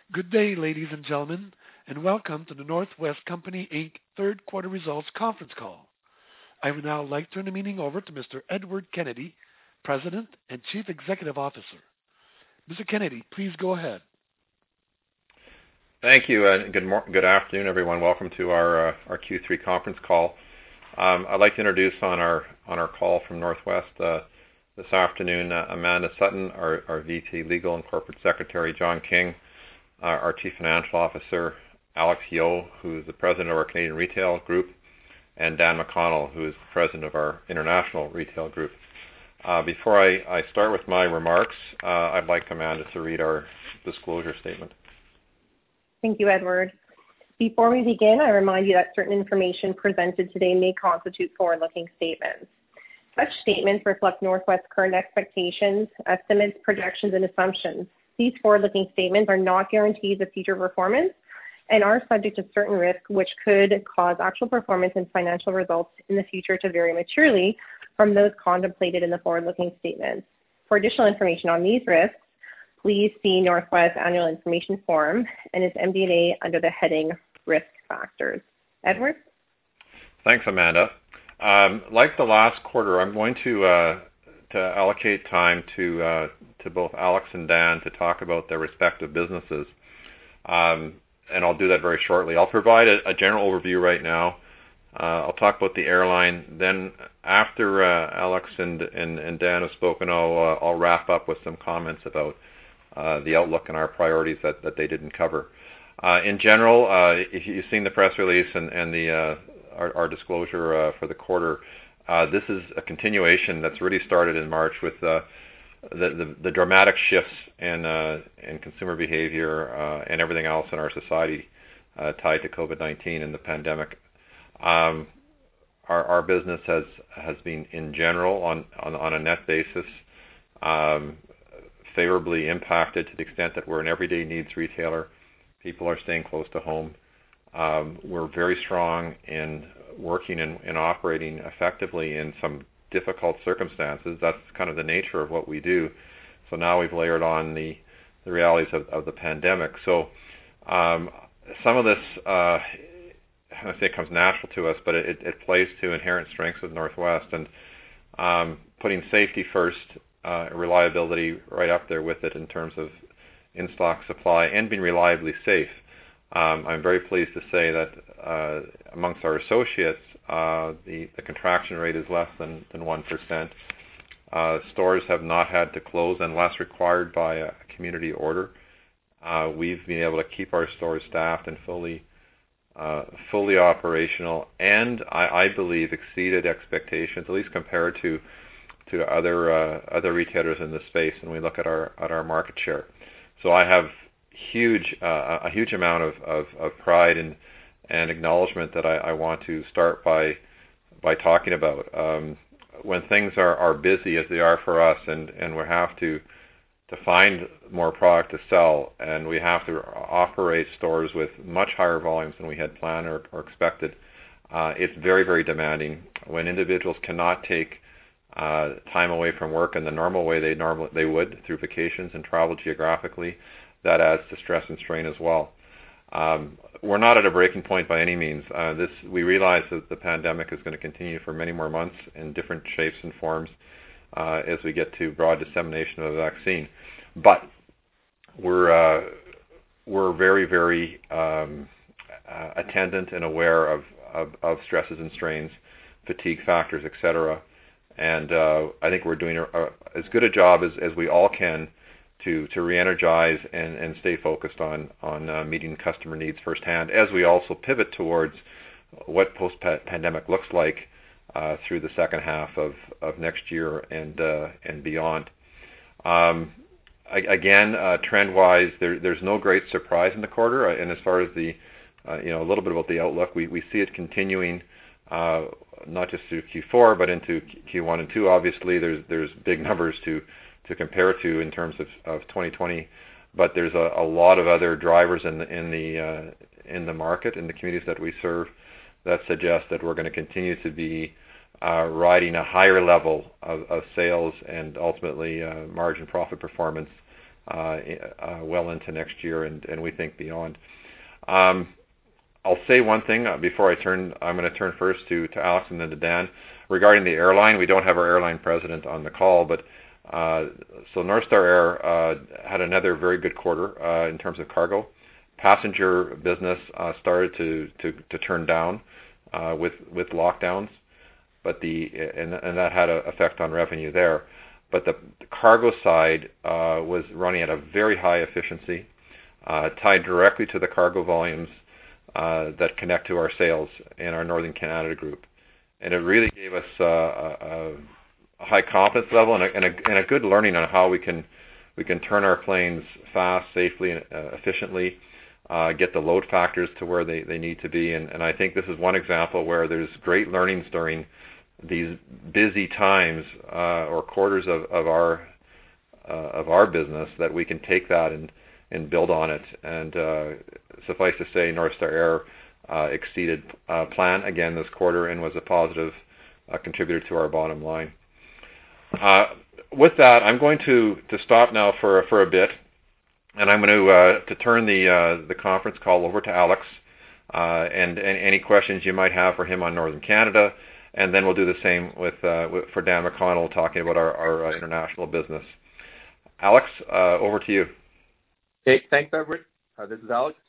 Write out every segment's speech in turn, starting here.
Good day, ladies and gentlemen, and welcome to the North West Company Inc. third quarter results conference call. I would now like to turn the meeting over to Mr. Edward Kennedy, President and Chief Executive Officer. Mr. Kennedy, please go ahead. Thank you, and good afternoon, everyone. Welcome to our Q3 conference call. I'd like to introduce on our call from Northwest this afternoon Amanda Sutton, our VP Legal and Corporate Secretary, John King, our Chief Financial Officer, Alex Yeo, who is the President of our Canadian Retail Group, and Dan McConnell, who is the President of our International Retail Group. Before I start with my remarks, I'd like Amanda to read our disclosure statement. Thank you, Edward. Before we begin, I remind you that certain information presented today may constitute forward-looking statements. Such statements reflect Northwest's current expectations, estimates, projections, and assumptions. These forward-looking statements are not guarantees of future performance and are subject to certain risks which could cause actual performance and financial results in the future to vary materially from those contemplated in the forward-looking statements. For additional information on these risks, please see Northwest Annual Information Form and its MD&A under the heading Risk Factors. Edward? Thanks, Amanda. Like the last quarter, I'm going to allocate time to both Alex and Dan to talk about their respective businesses. And I'll do that very shortly. I'll provide a general overview right now. I'll talk about the airline. Then after Alex and Dan have spoken, I'll wrap up with some comments about the outlook and our priorities that they didn't cover. In general, if you've seen the press release and our disclosure for the quarter, this is a continuation that's really started in March with the dramatic shifts in consumer behavior and everything else in our society tied to COVID-19 and the pandemic. Our business has been, in general, on a net basis, favorably impacted to the extent that we're an everyday needs retailer. People are staying close to home. We're very strong in working and operating effectively in some difficult circumstances. That's kind of the nature of what we do. So now we've layered on the realities of the pandemic. So some of this, I say it comes natural to us, but it plays to inherent strengths of Northwest, and putting safety first, reliability right up there with it in terms of in-stock supply and being reliably safe. I'm very pleased to say that amongst our associates, the contraction rate is less than 1%. Stores have not had to close unless required by a community order. We've been able to keep our stores staffed and fully operational, and I believe exceeded expectations, at least compared to other retailers in the space when we look at our market share. So I have a huge amount of pride and acknowledgement that I want to start by talking about. When things are busy as they are for us, and we have to find more product to sell, and we have to operate stores with much higher volumes than we had planned or expected, it's very, very demanding. When individuals cannot take time away from work in the normal way they would through vacations and travel geographically, that adds to stress and strain as well. We're not at a breaking point by any means. We realize that the pandemic is going to continue for many more months in different shapes and forms as we get to broad dissemination of the vaccine. But we're very, very attendant and aware of stresses and strains, fatigue factors, etc. And I think we're doing as good a job as we all can to re-energize and stay focused on meeting customer needs firsthand, as we also pivot towards what post-pandemic looks like through the second half of next year and beyond. Again, trend-wise, there's no great surprise in the quarter. And as far as a little bit about the outlook, we see it continuing not just through Q4 but into Q1 and Q2. Obviously, there's big numbers to compare to in terms of 2020, but there's a lot of other drivers in the market, in the communities that we serve, that suggest that we're going to continue to be riding a higher level of sales and ultimately margin profit performance well into next year and we think beyond. I'll say one thing before I'm going to turn first to Alex and then to Dan. Regarding the airline, we don't have our airline president on the call, but so North Star Air had another very good quarter in terms of cargo. Passenger business started to turn down with lockdowns, but and that had an effect on revenue there. But the cargo side was running at a very high efficiency, tied directly to the cargo volumes that connect to our sales in our Northern Canada group, and it really gave us a high confidence level and a good learning on how we can turn our planes fast, safely, and efficiently, get the load factors to where they need to be, and I think this is one example where there's great learnings during these busy times or quarters of our business that we can take that and build on it. And suffice to say, North Star Air exceeded plan again this quarter and was a positive contributor to our bottom line. With that, I'm going to stop now for a bit, and I'm going to turn the conference call over to Alex and any questions you might have for him on Northern Canada, and then we'll do the same for Dan McConnell talking about our international business. Alex, over to you. Okay, thanks, Edward. This is Alex.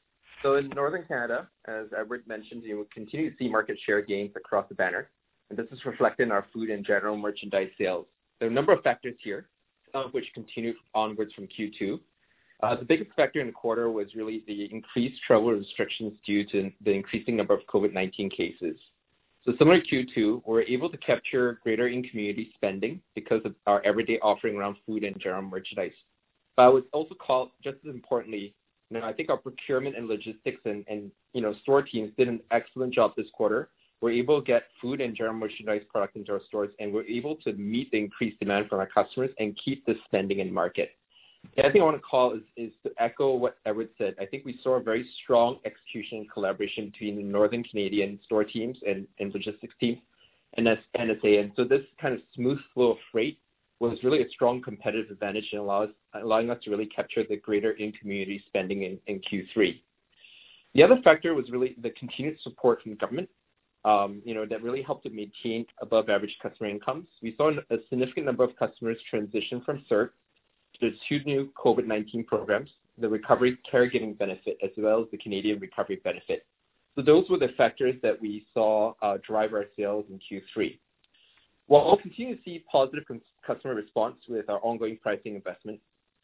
So in Northern Canada, as Edward mentioned, you will continue to see market share gains across the banner, and this is reflected in our food and general merchandise sales. There are a number of factors here, some of which continue onwards from Q2. The biggest factor in the quarter was really the increased travel restrictions due to the increasing number of COVID-19 cases. So similar to Q2, we're able to capture greater in-community spending because of our everyday offering around food and general merchandise. But I would also call, just as importantly, I think our procurement and logistics and store teams did an excellent job this quarter. We're able to get food and general merchandise product into our stores, and we're able to meet the increased demand from our customers and keep the spending in market. The other thing I want to call is to echo what Edward said. I think we saw a very strong execution and collaboration between the Northern Canadian store teams and logistics teams and NSA. And so this kind of smooth flow of freight was really a strong competitive advantage and allowing us to really capture the greater in-community spending in Q3. The other factor was really the continued support from the government, that really helped to maintain above average customer incomes. We saw a significant number of customers transition from CERB to the two new COVID-19 programs, the Recovery Caregiving Benefit as well as the Canadian Recovery Benefit. So those were the factors that we saw drive our sales in Q3. While we'll continue to see positive customer response with our ongoing pricing investment,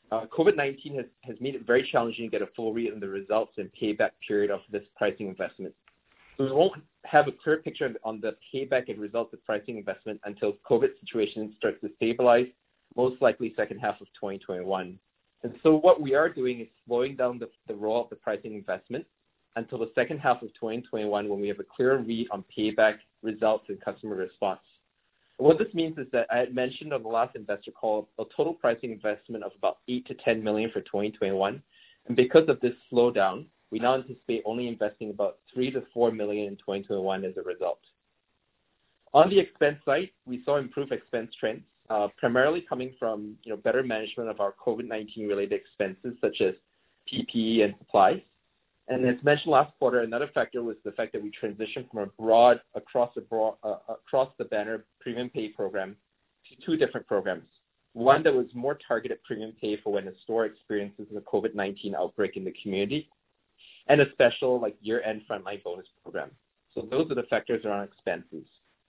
COVID-19 has made it very challenging to get a full read on the results and payback period of this pricing investment. So we won't have a clear picture on the payback and results of pricing investment until COVID situation starts to stabilize, most likely second half of 2021. And so what we are doing is slowing down the roll of the pricing investment until the second half of 2021 when we have a clearer read on payback, results, and customer response. And what this means is that I had mentioned on the last investor call a total pricing investment of about $8 to $10 million for 2021. And because of this slowdown, we now anticipate only investing about $3 to $4 million in 2021 as a result. On the expense side, we saw improved expense trends, primarily coming from better management of our COVID-19 related expenses such as PPE and supplies. And as mentioned last quarter, another factor was the fact that we transitioned from a broad across the banner premium pay program to two different programs. One that was more targeted premium pay for when a store experiences a COVID-19 outbreak in the community, and a special year-end frontline bonus program. So those are the factors around expenses.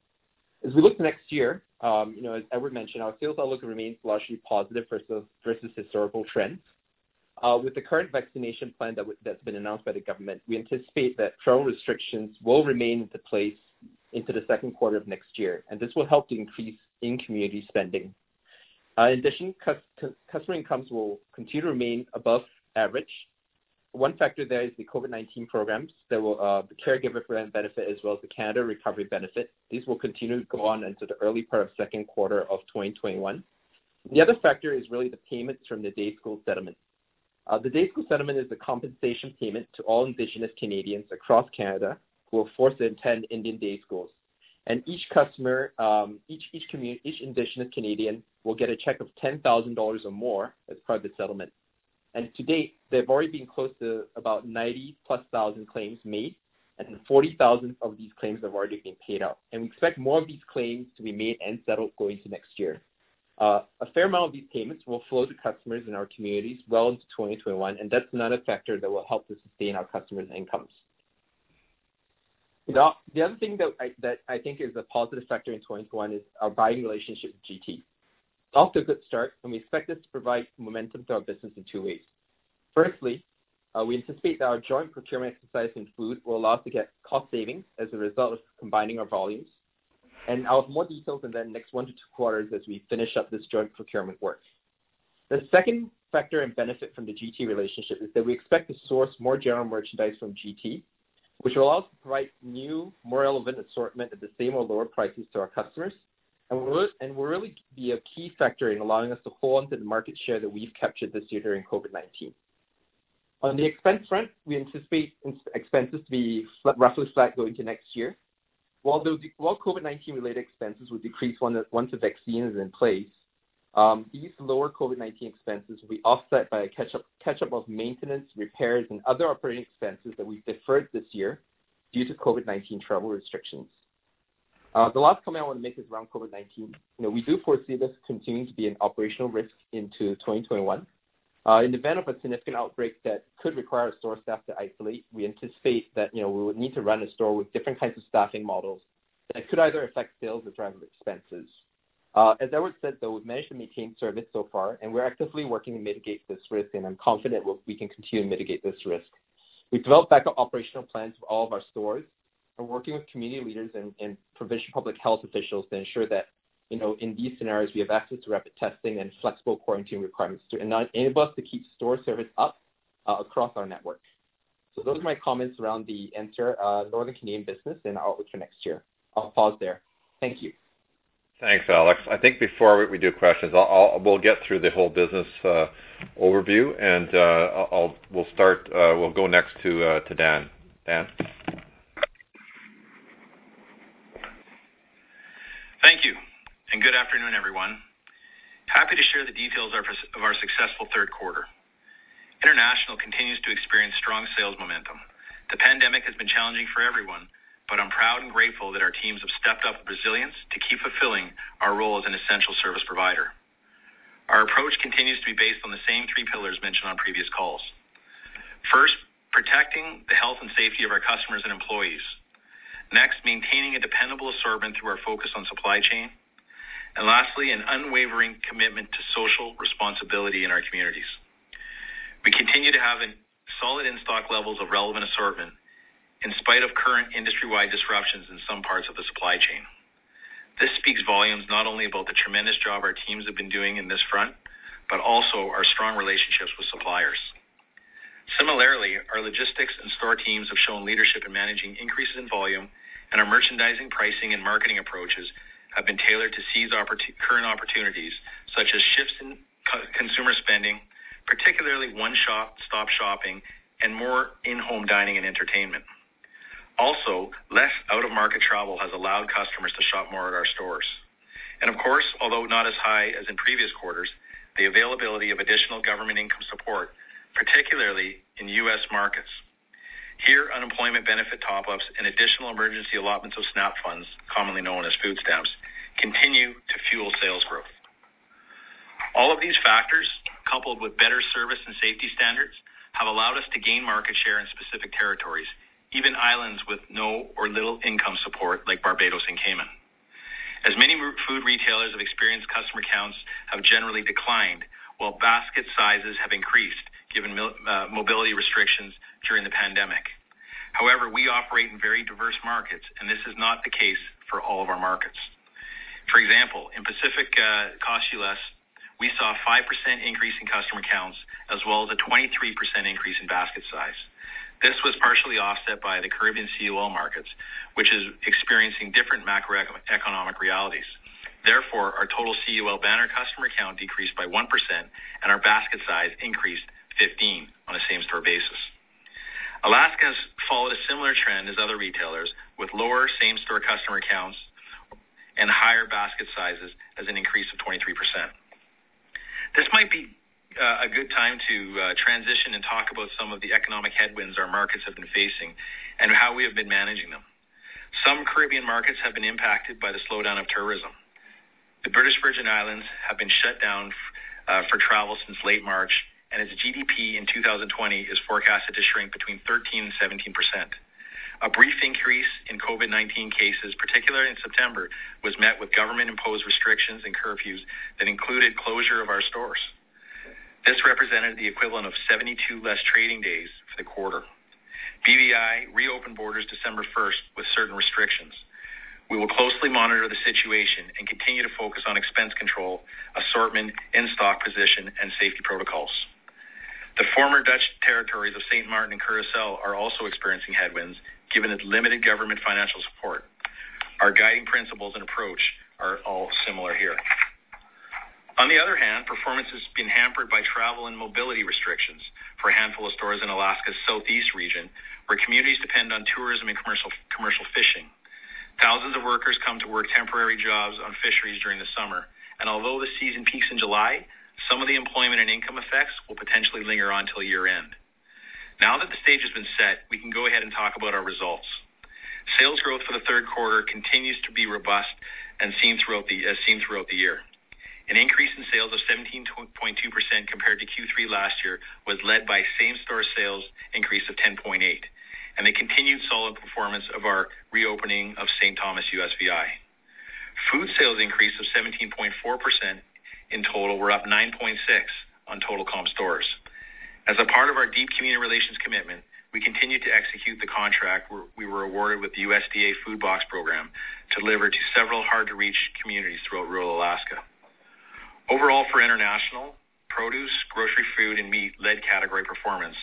As we look to next year, as Edward mentioned, our sales outlook remains largely positive versus historical trends. With the current vaccination plan that's been announced by the government, we anticipate that travel restrictions will remain into place into the second quarter of next year, and this will help to increase in-community spending. In addition, customer incomes will continue to remain above average. One factor there is the COVID-19 programs, the caregiver benefit as well as the Canada Recovery Benefit. These will continue to go on into the early part of second quarter of 2021. The other factor is really the payments from the Day School Settlement. The Day School Settlement is the compensation payment to all Indigenous Canadians across Canada who are forced to attend Indian day schools. And each customer, each Indigenous Canadian will get a check of $10,000 or more as part of the settlement. And to date, there have already been close to about 90,000+ claims made, and 40,000 of these claims have already been paid out. And we expect more of these claims to be made and settled going into next year. A fair amount of these payments will flow to customers in our communities well into 2021, and that's another factor that will help to sustain our customers' incomes. The other thing that I think is a positive factor in 2021 is our buying relationship with GT. It's off to a good start, and we expect this to provide momentum to our business in two ways. Firstly, we anticipate that our joint procurement exercise in food will allow us to get cost savings as a result of combining our volumes. And I'll have more details in the next 1 to 2 quarters as we finish up this joint procurement work. The second factor and benefit from the GT relationship is that we expect to source more general merchandise from GT, which will allow us to provide new, more relevant assortment at the same or lower prices to our customers, and will really be a key factor in allowing us to hold on to the market share that we've captured this year during COVID-19. On the expense front, we anticipate expenses to be roughly flat going into next year. While COVID-19 related expenses will decrease once the vaccine is in place, these lower COVID-19 expenses will be offset by a catch-up of maintenance, repairs, and other operating expenses that we've deferred this year due to COVID-19 travel restrictions. The last comment I want to make is around COVID-19. We do foresee this continuing to be an operational risk into 2021. In the event of a significant outbreak that could require our store staff to isolate, we anticipate that we would need to run a store with different kinds of staffing models that could either affect sales or drive expenses. As Edward said, though, we've managed to maintain service so far, and we're actively working to mitigate this risk, and I'm confident we can continue to mitigate this risk. We've developed backup operational plans for all of our stores, and working with community leaders and provincial public health officials to ensure that in these scenarios, we have access to rapid testing and flexible quarantine requirements to enable us to keep store service up across our network. So those are my comments around the Northern Canadian business and outlook for next year. I'll pause there. Thank you. Thanks, Alex. I think before we do questions, we'll get through the whole business overview, and we'll start. We'll go next to Dan. Dan. Thank you. And good afternoon, everyone. Happy to share the details of our successful third quarter. International continues to experience strong sales momentum. The pandemic has been challenging for everyone, but I'm proud and grateful that our teams have stepped up with resilience to keep fulfilling our role as an essential service provider. Our approach continues to be based on the same 3 pillars mentioned on previous calls. First, protecting the health and safety of our customers and employees. Next, maintaining a dependable assortment through our focus on supply chain. And lastly, an unwavering commitment to social responsibility in our communities. We continue to have solid in-stock levels of relevant assortment in spite of current industry-wide disruptions in some parts of the supply chain. This speaks volumes not only about the tremendous job our teams have been doing in this front, but also our strong relationships with suppliers. Similarly, our logistics and store teams have shown leadership in managing increases in volume, and our merchandising, pricing, and marketing approaches have been tailored to seize current opportunities, such as shifts in consumer spending, particularly one-stop shopping, and more in-home dining and entertainment. Also, less out-of-market travel has allowed customers to shop more at our stores. And of course, although not as high as in previous quarters, the availability of additional government income support, particularly in U.S. markets. Here, unemployment benefit top-ups and additional emergency allotments of SNAP funds, commonly known as food stamps, continue to fuel sales growth. All of these factors, coupled with better service and safety standards, have allowed us to gain market share in specific territories, even islands with no or little income support like Barbados and Cayman. As many food retailers have experienced, customer counts have generally declined, while basket sizes have increased given mobility restrictions during the pandemic. However, we operate in very diverse markets, and this is not the case for all of our markets. For example, in Pacific Coast-US, we saw a 5% increase in customer counts, as well as a 23% increase in basket size. This was partially offset by the Caribbean CUL markets, which is experiencing different macroeconomic realities. Therefore, our total CUL banner customer count decreased by 1%, and our basket size increased 15 on a same-store basis. Alaska has followed a similar trend as other retailers, with lower same-store customer counts, and higher basket sizes as an increase of 23%. This might be a good time to transition and talk about some of the economic headwinds our markets have been facing and how we have been managing them. Some Caribbean markets have been impacted by the slowdown of tourism. The British Virgin Islands have been shut down for travel since late March, and its GDP in 2020 is forecasted to shrink between 13% and 17%. A brief increase in COVID-19 cases, particularly in September, was met with government-imposed restrictions and curfews that included closure of our stores. This represented the equivalent of 72 less trading days for the quarter. BVI reopened borders December 1st with certain restrictions. We will closely monitor the situation and continue to focus on expense control, assortment, in-stock position, and safety protocols. The former Dutch territories of St. Martin and Curaçao are also experiencing headwinds, given its limited government financial support. Our guiding principles and approach are all similar here. On the other hand, performance has been hampered by travel and mobility restrictions for a handful of stores in Alaska's southeast region, where communities depend on tourism and commercial fishing. Thousands of workers come to work temporary jobs on fisheries during the summer, and although the season peaks in July, some of the employment and income effects will potentially linger on till year-end. Now that the stage has been set, we can go ahead and talk about our results. Sales growth for the third quarter continues to be robust and seen throughout the year. An increase in sales of 17.2% compared to Q3 last year was led by same-store sales increase of 10.8%, and the continued solid performance of our reopening of St. Thomas USVI. Food sales increase of 17.4% in total were up 9.6% on total comp stores. As a part of our deep community relations commitment, we continue to execute the contract we were awarded with the USDA Food Box Program to deliver to several hard-to-reach communities throughout rural Alaska. Overall, for international, produce, grocery, food, and meat led category performance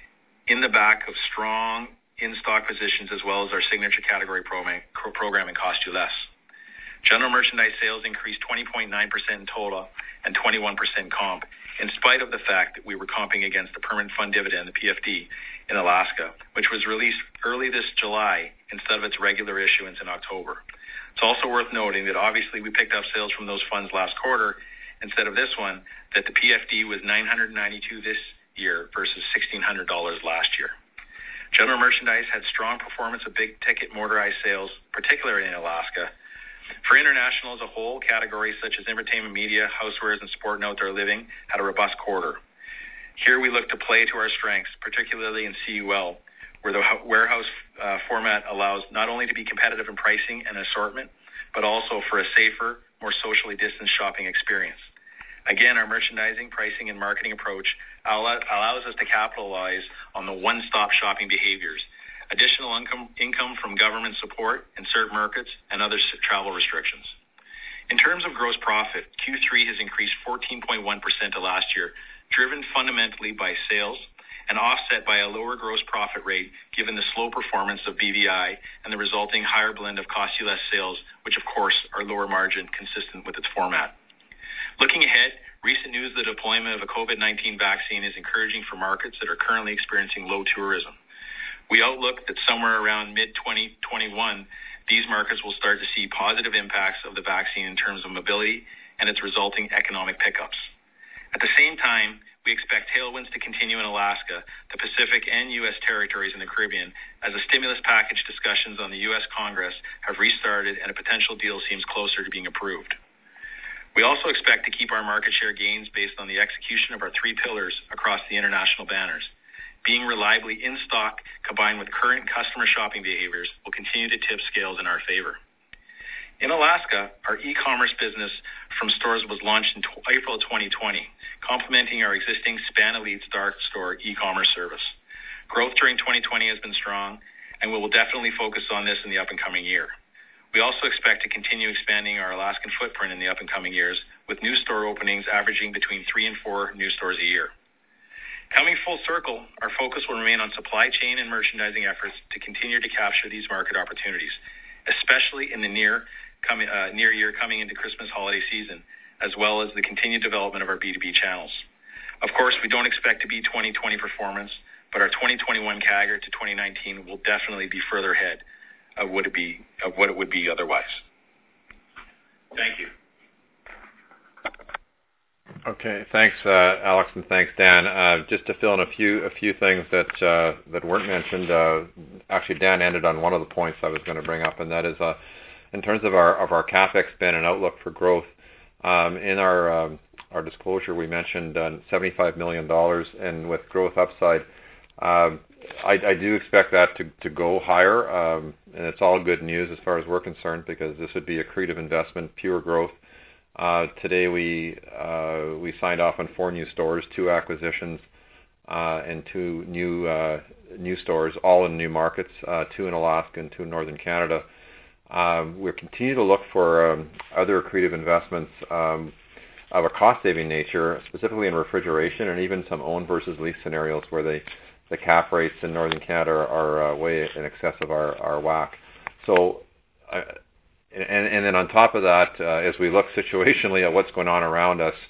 in the back of strong in-stock positions as well as our signature category program and Cost You Less. General merchandise sales increased 20.9% in total and 21% comp, in spite of the fact that we were comping against the Permanent Fund Dividend, the PFD, in Alaska, which was released early this July instead of its regular issuance in October. It's also worth noting that obviously we picked up sales from those funds last quarter instead of this one, that the PFD was $992 this year versus $1,600 last year. General merchandise had strong performance of big-ticket motorized sales, particularly in Alaska. For international as a whole, categories such as entertainment media, housewares, and sport and outdoor living had a robust quarter. Here we look to play to our strengths, particularly in CUL, where the warehouse format allows not only to be competitive in pricing and assortment, but also for a safer, more socially distanced shopping experience. Again, our merchandising, pricing, and marketing approach allows us to capitalize on the one-stop shopping behaviors, additional income from government support in certain markets, and other travel restrictions. In terms of gross profit, Q3 has increased 14.1% to last year, driven fundamentally by sales and offset by a lower gross profit rate given the slow performance of BVI and the resulting higher blend of Cost You Less sales, which of course are lower margin consistent with its format. Looking ahead, recent news of the deployment of a COVID-19 vaccine is encouraging for markets that are currently experiencing low tourism. We outlook that somewhere around mid-2021, these markets will start to see positive impacts of the vaccine in terms of mobility and its resulting economic pickups. At the same time, we expect tailwinds to continue in Alaska, the Pacific, and U.S. territories in the Caribbean as the stimulus package discussions on the U.S. Congress have restarted and a potential deal seems closer to being approved. We also expect to keep our market share gains based on the execution of our three pillars across the international banners. Being reliably in stock combined with current customer shopping behaviors will continue to tip scales in our favor. In Alaska, our e-commerce business from stores was launched in April 2020, complementing our existing Span Elite Dark Store e-commerce service. Growth during 2020 has been strong, and we will definitely focus on this in the up-and-coming year. We also expect to continue expanding our Alaskan footprint in the up-and-coming years, with new store openings averaging between 3 and 4 new stores a year. Coming full circle, our focus will remain on supply chain and merchandising efforts to continue to capture these market opportunities, especially in the near year coming into Christmas holiday season, as well as the continued development of our B2B channels. Of course, we don't expect to be 2020 performance, but our 2021 CAGR to 2019 will definitely be further ahead of what it would be otherwise. Thank you. Okay, thanks, Alex, and thanks, Dan. Just to fill in a few things that weren't mentioned. Actually, Dan ended on one of the points I was going to bring up, and that is in terms of our CapEx spend and outlook for growth. In our disclosure, we mentioned $75 million, and with growth upside, I do expect that to go higher, and it's all good news as far as we're concerned, because this would be accretive investment, pure growth. Today we signed off on 4 new stores, 2 acquisitions, and 2 new stores, all in new markets, 2 in Alaska and 2 in Northern Canada. We'll continue to look for other accretive investments of a cost-saving nature, specifically in refrigeration, and even some own versus lease scenarios where the cap rates in Northern Canada are way in excess of our WACC. So, and then on top of that, as we look situationally at what's going on around us,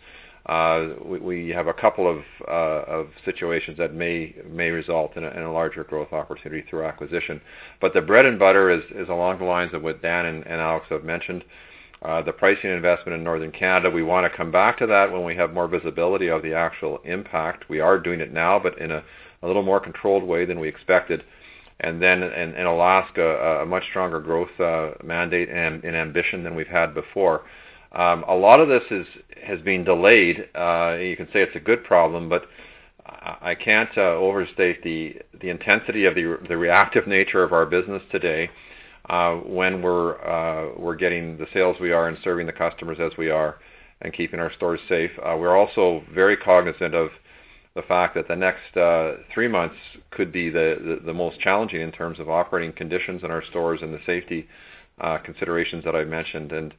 we have a couple of situations that may result in a larger growth opportunity through acquisition. But the bread and butter is along the lines of what Dan and Alex have mentioned. The pricing investment in Northern Canada, we want to come back to that when we have more visibility of the actual impact. We are doing it now, but in a little more controlled way than we expected. And then in Alaska, a much stronger growth mandate and ambition than we've had before. A lot of this has been delayed. You can say it's a good problem, but I can't overstate the intensity of the reactive nature of our business today when we're getting the sales we are and serving the customers as we are and keeping our stores safe. We're also very cognizant of the fact that the next 3 months could be the most challenging in terms of operating conditions in our stores and the safety considerations that I've mentioned. And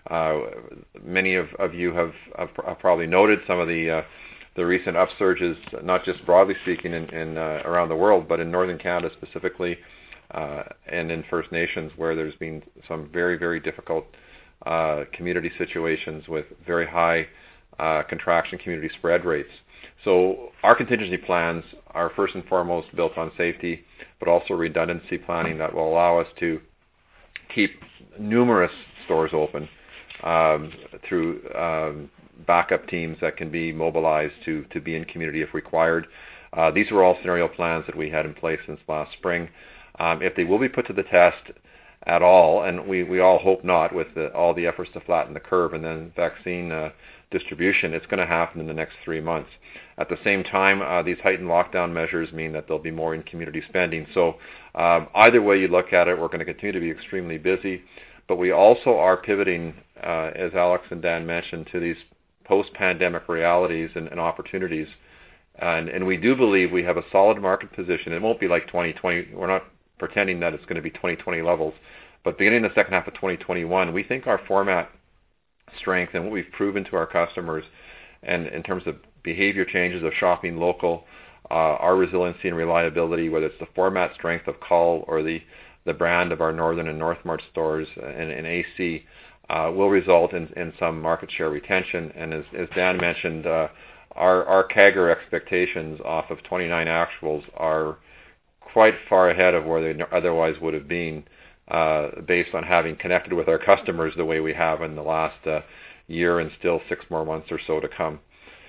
many of you have probably noted some of the recent upsurges, not just broadly speaking in around the world, but in Northern Canada specifically, and in First Nations, where there's been some very, very difficult community situations with very high contraction community spread rates. So our contingency plans are first and foremost built on safety, but also redundancy planning that will allow us to keep numerous stores open through backup teams that can be mobilized to be in community if required. These were all scenario plans that we had in place since last spring. If they will be put to the test at all, and we all hope not, with all the efforts to flatten the curve and then vaccine distribution, it's going to happen in the next 3 months. At the same time, these heightened lockdown measures mean that there'll be more in community spending. So either way you look at it, we're going to continue to be extremely busy, but we also are pivoting, as Alex and Dan mentioned, to these post-pandemic realities and opportunities. And we do believe we have a solid market position. It won't be like 2020. We're not pretending that it's going to be 2020 levels, but beginning the second half of 2021, we think our format strength and what we've proven to our customers, and in terms of behavior changes of shopping local, our resiliency and reliability, whether it's the format strength of Cull or the brand of our Northern and Northmart stores and AC, will result in some market share retention. And as Dan mentioned, our CAGR expectations off of 29 actuals are quite far ahead of where they otherwise would have been, based on having connected with our customers the way we have in the last year and still 6 more months or so to come.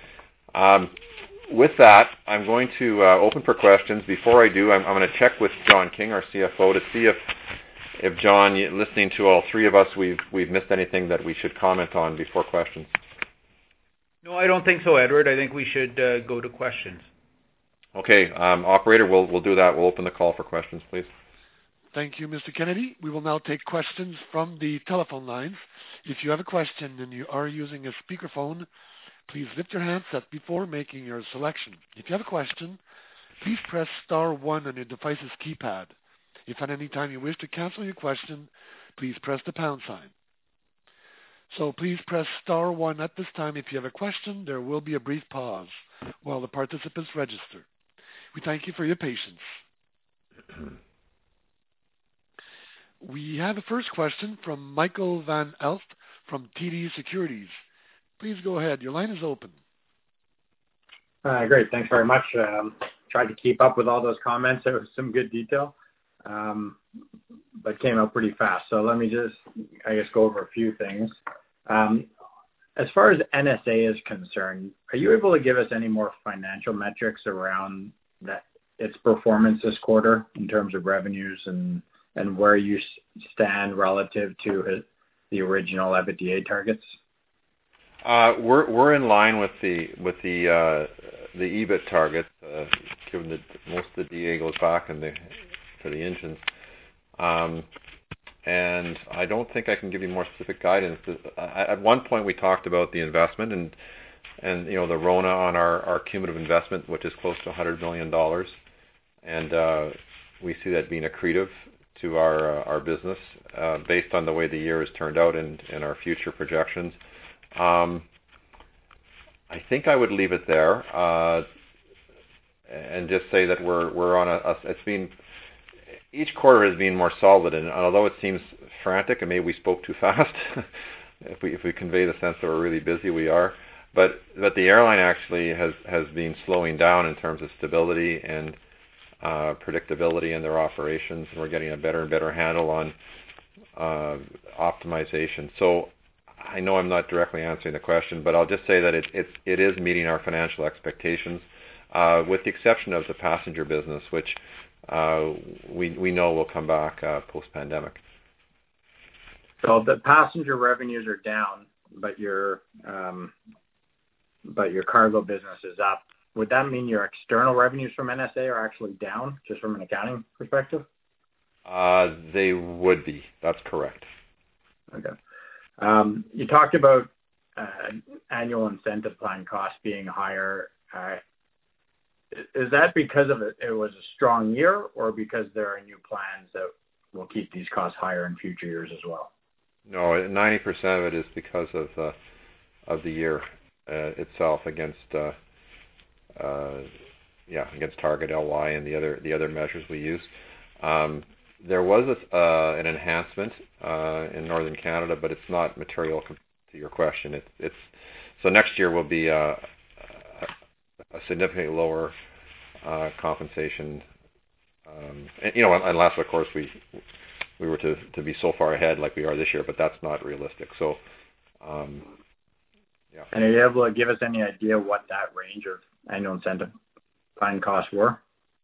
With that, I'm going to open for questions. Before I do, I'm going to check with John King, our CFO, to see if John, listening to all 3 of us, we've missed anything that we should comment on before questions. No, I don't think so, Edward. I think we should go to questions. Okay, operator, we'll do that. We'll open the call for questions, please. Thank you, Mr. Kennedy. We will now take questions from the telephone lines. If you have a question and you are using a speakerphone, please lift your handset before making your selection. If you have a question, please press star 1 on your device's keypad. If at any time you wish to cancel your question, please press the pound sign. So please press star 1 at this time if you have a question. There will be a brief pause while the participants register. We thank you for your patience. We have a first question from Michael Van Elst from TD Securities. Please go ahead. Your line is open. Great. Thanks very much. Tried to keep up with all those comments. There was some good detail, but came out pretty fast. So let me just, go over a few things. As far as NSA is concerned, are you able to give us any more financial metrics around its performance this quarter in terms of revenues and where you stand relative to the original EBITDA targets? We're in line with the EBIT target, given that most of the DA goes back to the engines. And I don't think I can give you more specific guidance. At one point, we talked about the investment and the RONA on our cumulative investment, which is close to $100 million, and we see that being accretive to our business based on the way the year has turned out and our future projections. I think I would leave it there and just say that we're on it's been. Each quarter has been more solid, and although it seems frantic, and maybe we spoke too fast, if we convey the sense that we're really busy, we are. But the airline actually has been slowing down in terms of stability and predictability in their operations, and we're getting a better and better handle on optimization. So I know I'm not directly answering the question, but I'll just say that it is meeting our financial expectations, with the exception of the passenger business, which we know will come back post-pandemic. So the passenger revenues are down, but your cargo business is up. Would that mean your external revenues from NSA are actually down, just from an accounting perspective? They would be. That's correct. Okay. You talked about annual incentive plan costs being higher. Is that because it was a strong year, or because there are new plans that will keep these costs higher in future years as well? No, 90% of it is because of the year itself against target LY and the other measures we use. There was an enhancement in Northern Canada, but it's not material to your question. So next year will be a significantly lower compensation, unless of course we were to be so far ahead like we are this year, but that's not realistic. So, yeah. And are you able to give us any idea what that range of annual incentive plan costs were?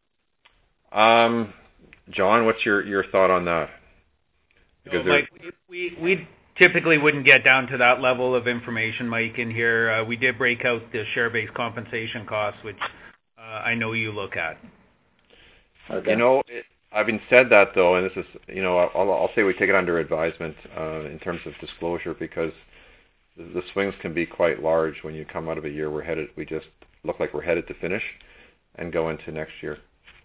John, what's your thought on that? Because Mike, we typically wouldn't get down to that level of information, Mike. In here, we did break out the share-based compensation costs, which I know you look at. Okay. Having said that, though, and this is, I'll say we take it under advisement in terms of disclosure, because the swings can be quite large when you come out of a year we just look like we're headed to finish and go into next year.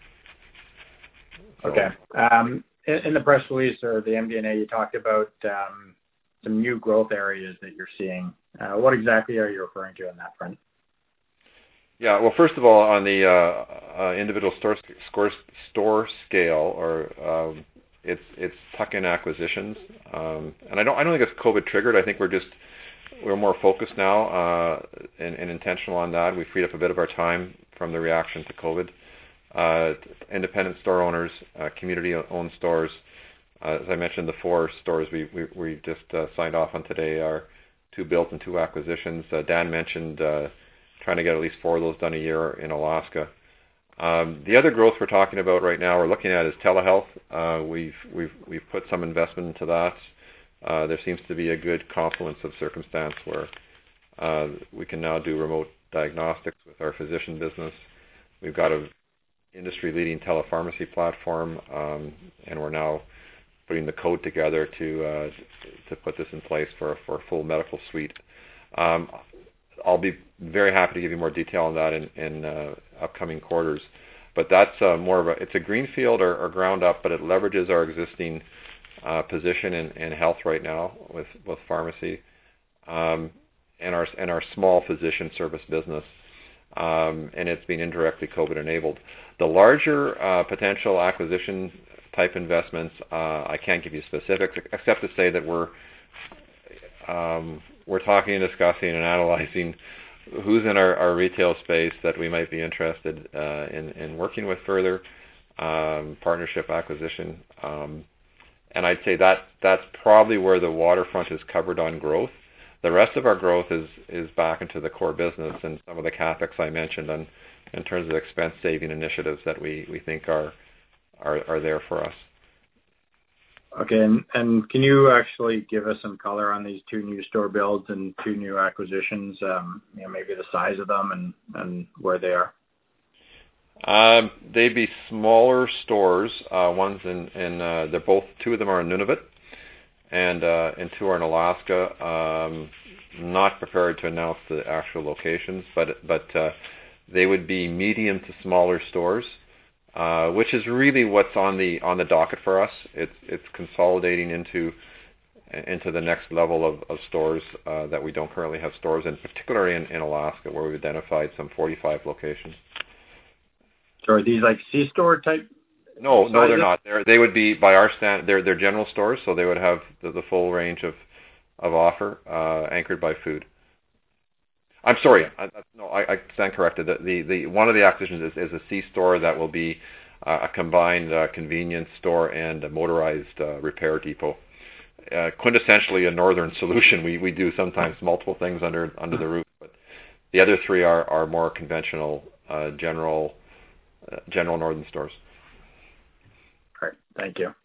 So. Okay. In the press release or the MD&A, you talked about some new growth areas that you're seeing. What exactly are you referring to on that front? Yeah, well, first of all, on the individual store scale, or it's tuck-in acquisitions, and I don't think it's COVID triggered. I think we're more focused now and intentional on that. We freed up a bit of our time from the reaction to COVID. Independent store owners, community-owned stores. As I mentioned, the 4 stores we just signed off on today are 2 built and 2 acquisitions. Dan mentioned trying to get at least 4 of those done a year in Alaska. The other growth we're talking about right now, we're looking at, is telehealth. We've put some investment into that. There seems to be a good confluence of circumstance where we can now do remote diagnostics with our physician business. We've got a industry-leading telepharmacy platform, and we're now putting the code together to put this in place for a full medical suite. I'll be very happy to give you more detail on that in upcoming quarters. But that's more of it's a greenfield or ground up, but it leverages our existing position in health right now with pharmacy and our small physician service business. And it's been indirectly COVID enabled. The larger potential acquisition type investments, I can't give you specifics, except to say that we're talking and discussing and analyzing who's in our retail space that we might be interested in working with further, partnership acquisition. And I'd say that's probably where the waterfront is covered on growth. The rest of our growth is back into the core business and some of the capex I mentioned in terms of expense saving initiatives that we think are there for us. Okay, and can you actually give us some color on these 2 new store builds and 2 new acquisitions? Maybe the size of them and where they are. They'd be smaller stores. One's in they're both 2 of them are in Nunavut, and 2 are in Alaska. Not prepared to announce the actual locations, but they would be medium to smaller stores, which is really what's on the docket for us. It's consolidating into the next level of stores that we don't currently have stores in, particularly in Alaska, where we've identified some 45 locations. So are these like C-store type? No, they're not. They would be by our they're general stores, so they would have the full range of offer, anchored by food. I'm sorry, I stand corrected. The one of the acquisitions is a C-store that will be a combined convenience store and a motorized repair depot. Quintessentially a northern solution. We do sometimes multiple things under the roof, but the other 3 are more conventional general northern stores. All right. Thank you.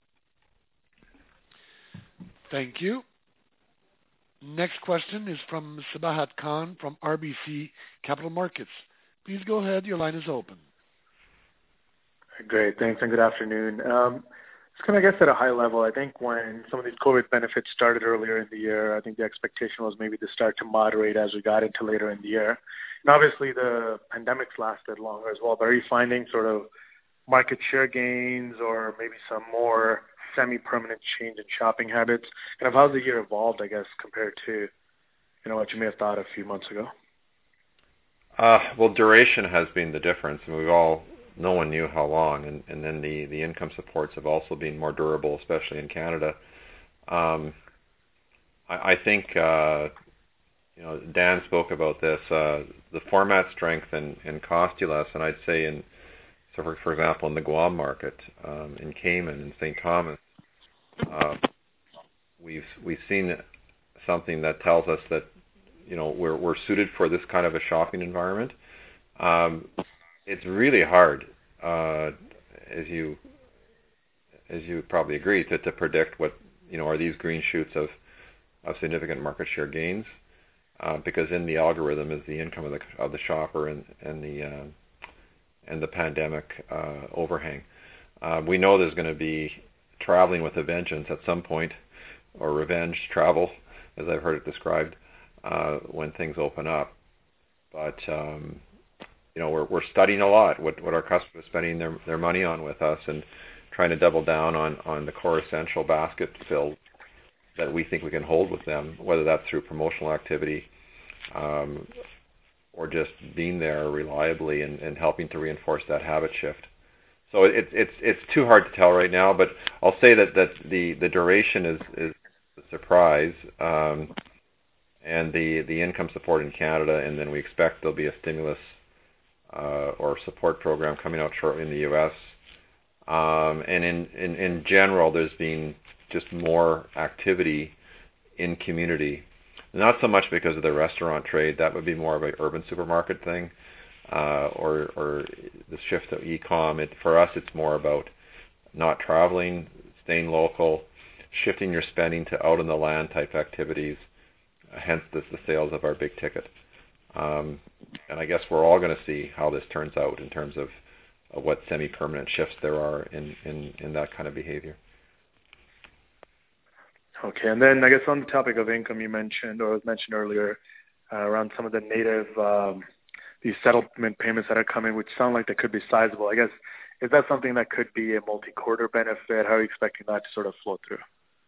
Thank you. Next question is from Sabahat Khan from RBC Capital Markets. Please go ahead. Your line is open. Great. Thanks, and good afternoon. Just kind of, I guess, at a high level, I think when some of these COVID benefits started earlier in the year, I think the expectation was maybe to start to moderate as we got into later in the year. And obviously, the pandemic's lasted longer as well. But are you finding sort of market share gains or maybe some more semi-permanent change in shopping habits? Kind of how's the year evolved, I guess, compared to what you may have thought a few months ago? Well, duration has been the difference, and no one knew how long, and then the income supports have also been more durable, especially in Canada. I think Dan spoke about this, the format strength and cost you less, and I'd say for example, in the Guam market, in Cayman and St. Thomas, we've seen something that tells us that we're suited for this kind of a shopping environment. It's really hard, as you probably agree, to predict what are these green shoots of significant market share gains, because in the algorithm is the income of the shopper and the pandemic overhang. We know there's going to be traveling with a vengeance at some point, or revenge travel, as I've heard it described, when things open up. But we're studying a lot what our customers are spending their money on with us, and trying to double down on the core essential basket fill that we think we can hold with them, whether that's through promotional activity, or just being there reliably and helping to reinforce that habit shift. So it's too hard to tell right now, but I'll say that the duration is a surprise, and the income support in Canada, and then we expect there'll be a stimulus or support program coming out shortly in the U.S. And in general, there's been just more activity in community. Not so much because of the restaurant trade. That would be more of an urban supermarket thing, or the shift to e-com. For us, it's more about not traveling, staying local, shifting your spending to out on the land type activities. Hence, the sales of our big ticket. And I guess we're all going to see how this turns out in terms of what semi-permanent shifts there are in that kind of behavior. Okay, and then I guess on the topic of income, you mentioned, or was mentioned earlier, around some of the native, these settlement payments that are coming, which sound like they could be sizable. I guess, is that something that could be a multi-quarter benefit? How are you expecting that to sort of flow through?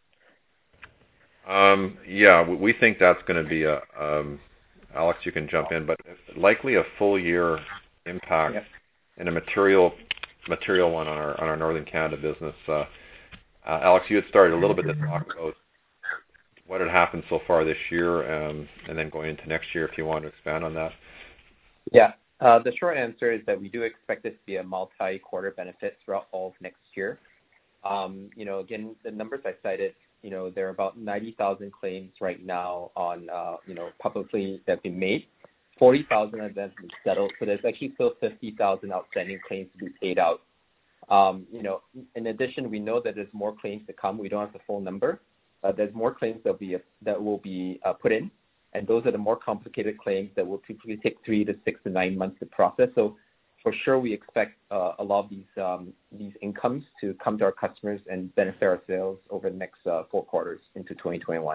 Yeah, we think that's going to be Alex, you can jump in, but likely a full year impact, and a material one on our Northern Canada business. Alex, you had started a little bit to talk about what had happened so far this year, and then going into next year, if you want to expand on that. Yeah, the short answer is that we do expect this to be a multi-quarter benefit throughout all of next year. Again, the numbers I cited there are about 90,000 claims right now on, publicly that have been made. 40,000 of them have been settled, so there's actually still 50,000 outstanding claims to be paid out. In addition, we know that there's more claims to come. We don't have the full number. There's more claims that will be put in, and those are the more complicated claims that will typically take 3 to 6 to 9 months to process. So for sure, we expect a lot of these incomes to come to our customers and benefit our sales over the next 4 quarters into 2021.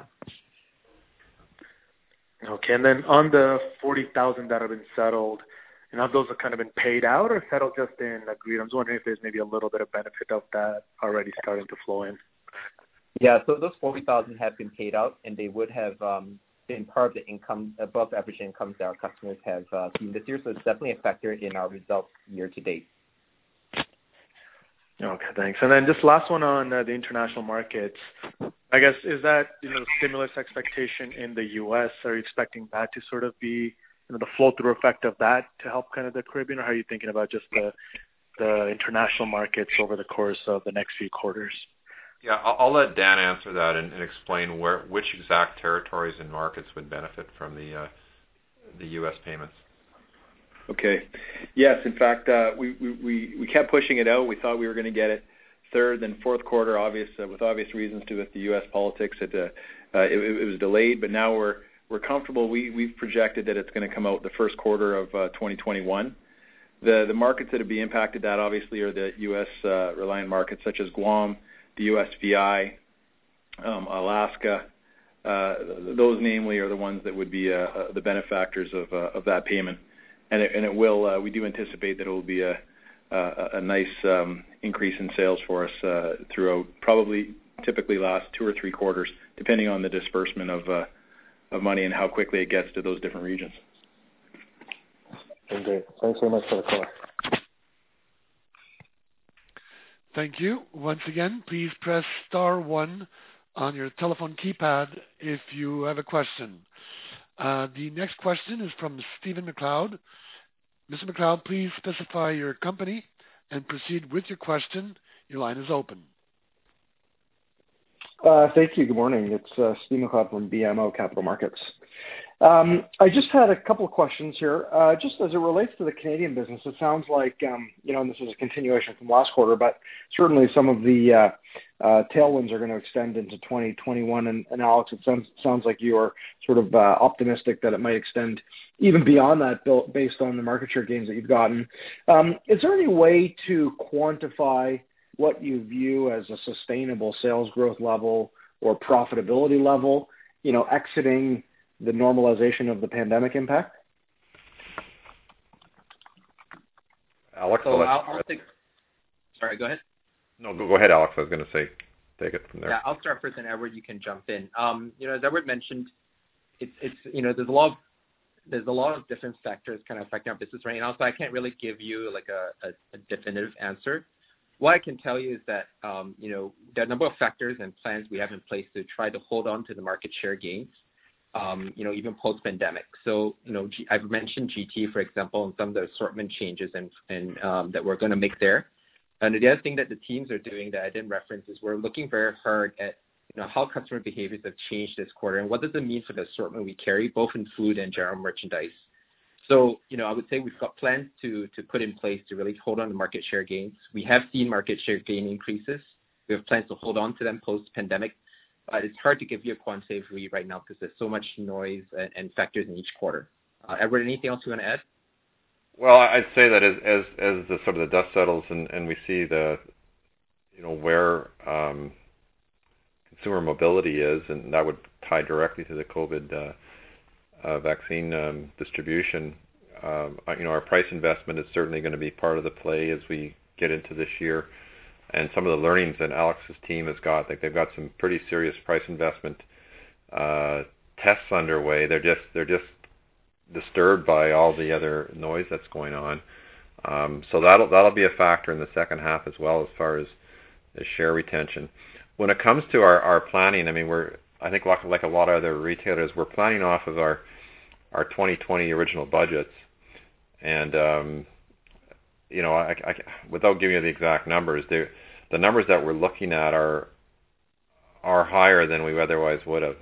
Okay, and then on the 40,000 that have been settled, have those kind of been paid out or settled just in agreed? I'm just wondering if there's maybe a little bit of benefit of that already starting to flow in. Yeah, so those 40,000 have been paid out, and they would have been part of the income, above average incomes that our customers have seen this year. So it's definitely a factor in our results year to date. Okay, thanks. And then just last one on the international markets. I guess, is that, the stimulus expectation in the U.S., are you expecting that to sort of be, the flow-through effect of that to help kind of the Caribbean, or how are you thinking about just the international markets over the course of the next few quarters? Yeah, I'll let Dan answer that and explain which exact territories and markets would benefit from the U.S. payments. Okay. Yes, in fact, we kept pushing it out. We thought we were going to get it third and fourth quarter, with obvious reasons to with the U.S. politics. It was delayed, but now we're comfortable. We've projected that it's going to come out the first quarter of 2021. The markets that would be impacted that obviously are the U.S. reliant markets such as Guam, the USVI, Alaska. Those namely are the ones that would be the benefactors of that payment. And it will. We do anticipate that it will be a nice increase in sales for us throughout typically last 2 or 3 quarters, depending on the disbursement of money and how quickly it gets to those different regions. Okay, thanks very much for the call. Thank you. Once again, please press star 1 on your telephone keypad if you have a question. The next question is from Stephen McLeod. Mr. McLeod, please specify your company and proceed with your question. Your line is open. Thank you. Good morning. It's Steve McLeod from BMO Capital Markets. I just had a couple of questions here. Just as it relates to the Canadian business, it sounds like, and this is a continuation from last quarter, but certainly some of the tailwinds are going to extend into 2021. And Alex, it sounds like you are sort of optimistic that it might extend even beyond that, based on the market share gains that you've gotten. Is there any way to quantify what you view as a sustainable sales growth level or profitability level, exiting the normalization of the pandemic impact? Alex, I'll take. Sorry, go ahead. No, go ahead, Alex. I was going to say, take it from there. Yeah, I'll start first, and Edward, you can jump in. As Edward mentioned, it's there's a lot of different factors kind of affecting our business right now, so I can't really give you like a definitive answer. What I can tell you is that there are a number of factors and plans we have in place to try to hold on to the market share gains. Even post-pandemic. So, I've mentioned GT, for example, and some of the assortment changes and that we're going to make there. And the other thing that the teams are doing that I didn't reference is we're looking very hard at how customer behaviors have changed this quarter and what does it mean for the assortment we carry, both in food and general merchandise. So, I would say we've got plans to put in place to really hold on to market share gains. We have seen market share gain increases. We have plans to hold on to them post-pandemic. But it's hard to give you a quantitative read right now because there's so much noise and factors in each quarter. Edward, anything else you want to add? Well, I'd say that as the sort of the dust settles and we see the, where consumer mobility is, and that would tie directly to the COVID vaccine distribution. Our price investment is certainly going to be part of the play as we get into this year. And some of the learnings that Alex's team has got, they've got some pretty serious price investment tests underway. They're just disturbed by all the other noise that's going on. So that'll be a factor in the second half as well as far as share retention. When it comes to our planning, I mean, I think like a lot of other retailers, we're planning off of our 2020 original budgets, and I without giving you the exact numbers, the numbers that we're looking at are are higher than we otherwise would have.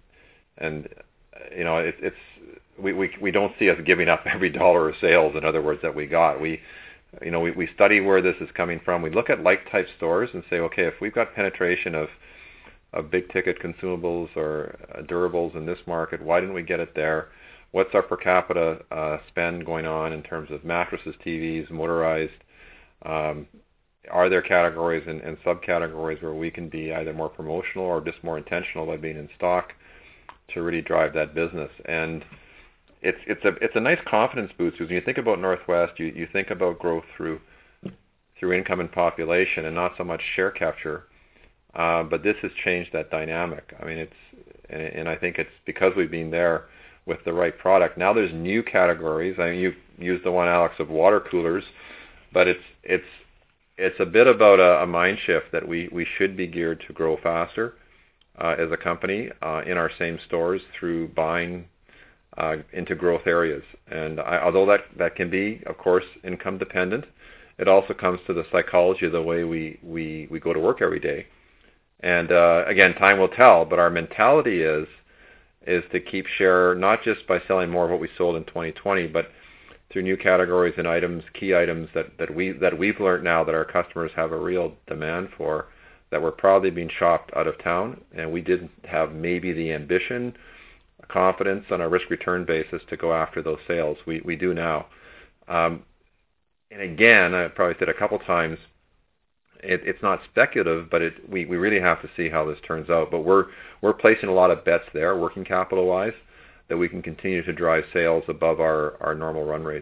We don't see us giving up every dollar of sales, in other words, that we got. We study where this is coming from. We look at like-type stores and say, okay, if we've got penetration of big-ticket consumables or durables in this market, why didn't we get it there? What's our per capita spend going on in terms of mattresses, TVs, motorized? Are there categories and subcategories where we can be either more promotional or just more intentional by being in stock to really drive that business? And it's a nice confidence boost, because when you think about Northwest, you think about growth through income and population and not so much share capture. But this has changed that dynamic. I mean, I think it's because we've been there with the right product. Now there's new categories. I mean, you used the one, Alex, of water coolers, but it's a bit about a mind shift that we should be geared to grow faster as a company in our same stores through buying into growth areas. And although that can be, of course, income dependent, it also comes to the psychology of the way we go to work every day. And again, time will tell, but our mentality is to keep share, not just by selling more of what we sold in 2020, but through new categories and items, key items that we've learned now that our customers have a real demand for, that we're probably being shopped out of town, and we didn't have maybe the ambition, confidence on a risk-return basis to go after those sales. We do now. And again, I probably said a couple times, it's not speculative, but we really have to see how this turns out. But we're placing a lot of bets there, working capital-wise, that we can continue to drive sales above our normal run rates.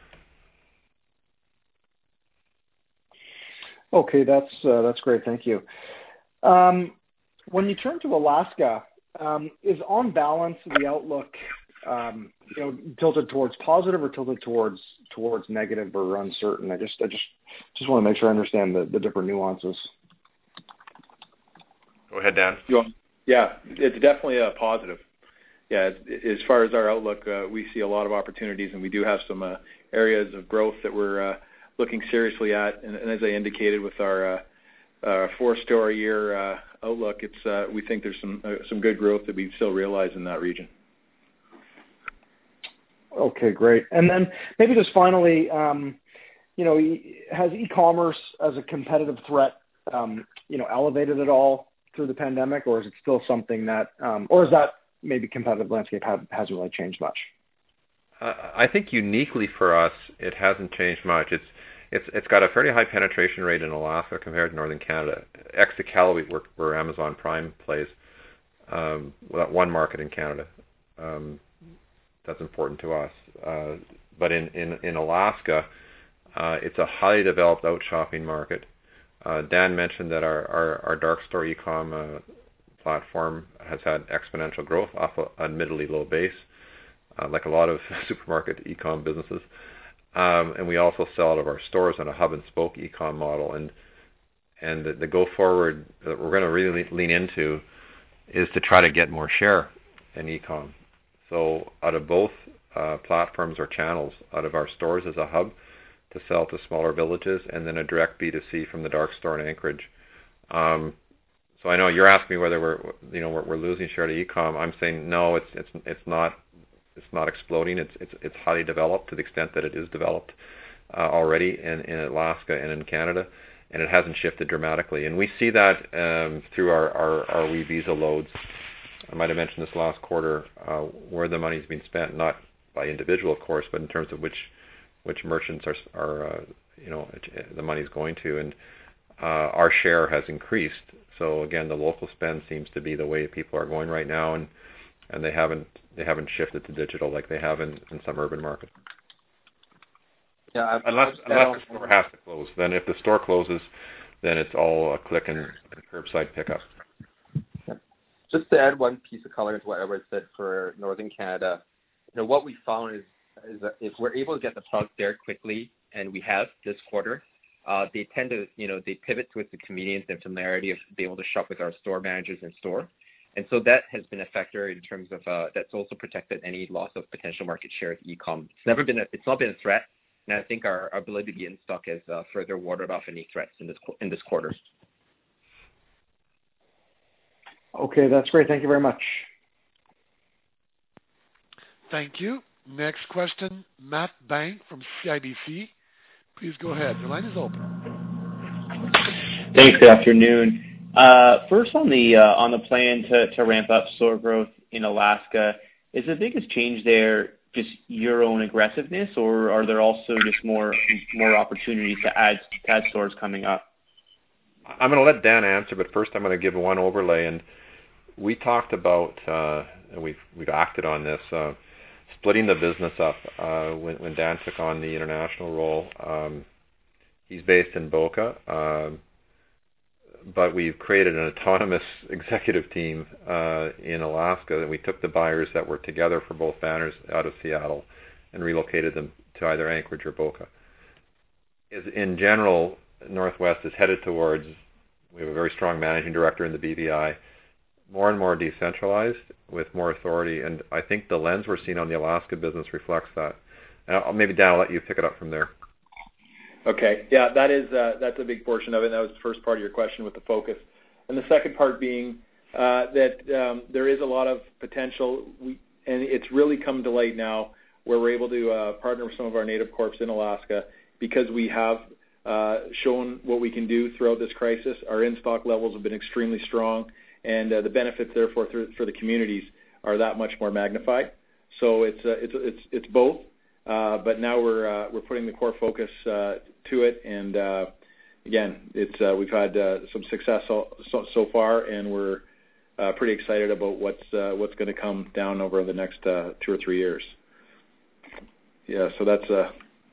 Okay, that's great. Thank you. When you turn to Alaska, is on balance the outlook tilted towards positive or tilted towards negative or uncertain? I just want to make sure I understand the different nuances. Go ahead, Dan. Yeah, it's definitely a positive. Yeah, as far as our outlook, we see a lot of opportunities, and we do have some areas of growth that we're looking seriously at. And as I indicated with our 4-store year outlook, we think there's some good growth that we still realize in that region. Okay, great. And then maybe just finally, has e-commerce as a competitive threat, elevated at all through the pandemic, or is it still something that, or is that maybe competitive landscape hasn't really changed much? I think uniquely for us, it hasn't changed much. It's got a fairly high penetration rate in Alaska compared to Northern Canada. Iqaluit, where Amazon Prime plays, that one market in Canada. That's important to us. But in Alaska, it's a highly developed out shopping market. Dan mentioned that our dark store e-com platform has had exponential growth off an admittedly low base, like a lot of supermarket e-com businesses. And we also sell out of our stores on a hub and spoke e-com model. And the go forward that we're going to really lean into is to try to get more share in e-com. So out of both platforms or channels, out of our stores as a hub to sell to smaller villages, and then a direct B2C from the dark store in Anchorage. So I know you're asking me whether we're losing share to e-com. I'm saying no, it's not exploding. It's highly developed to the extent that it is developed already in Alaska and in Canada, and it hasn't shifted dramatically. And we see that through our We Visa loads. I might have mentioned this last quarter, where the money's been spent, not by individual, of course, but in terms of which merchants are the money's going to, and our share has increased. So again, the local spend seems to be the way people are going right now, and they haven't shifted to digital like they have in some urban markets. Yeah, unless the store has to close. Then if the store closes, then it's all a click and curbside pickup. Just to add one piece of color to what Edward said for Northern Canada, what we found is that if we're able to get the product there quickly, and we have this quarter, they tend to, they pivot towards the convenience and familiarity of being able to shop with our store managers in store. And so that has been a factor in terms of, that's also protected any loss of potential market share of e-com. It's not been a threat, and I think our ability to be in stock has further warded off any threats in this quarter. Okay, that's great. Thank you very much. Thank you. Next question, Matt Bank from CIBC. Please go ahead. Your line is open. Thanks. Good afternoon. First on the plan to ramp up store growth in Alaska, is the biggest change there just your own aggressiveness, or are there also just more opportunities to add stores coming up? I'm going to let Dan answer, but first I'm going to give one overlay. And we talked about, and we've acted on this, splitting the business up. When Dan took on the international role, he's based in Boca, but we've created an autonomous executive team in Alaska, and we took the buyers that were together for both banners out of Seattle and relocated them to either Anchorage or Boca. In general, Northwest is headed towards, we have a very strong managing director in the BVI, more and more decentralized with more authority, and I think the lens we're seeing on the Alaska business reflects that. And maybe Dan, I'll let you pick it up from there. Okay. Yeah, that's a big portion of it. That was the first part of your question with the focus. And the second part being that there is a lot of potential, and it's really come to light now where we're able to partner with some of our native corps in Alaska because we have shown what we can do throughout this crisis. Our in-stock levels have been extremely strong, and the benefits, therefore, for the communities are that much more magnified. So it's both. But now we're putting the core focus to it, and again, we've had some success so far, and we're pretty excited about what's going to come down over the next 2 or 3 years. Yeah, so that's it.